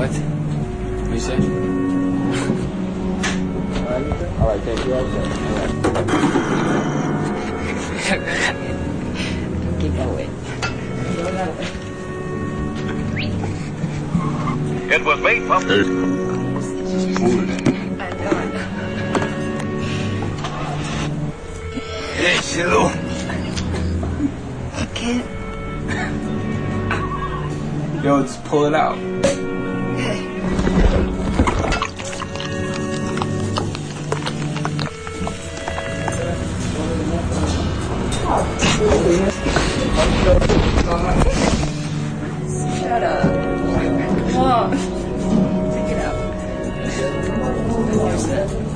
What? What you say? Alright, thank you. Keep going. It was made from... Hey, Shiloh. I can't. Yo, just pull it out. Okay. Shut up. Come on. Take it out.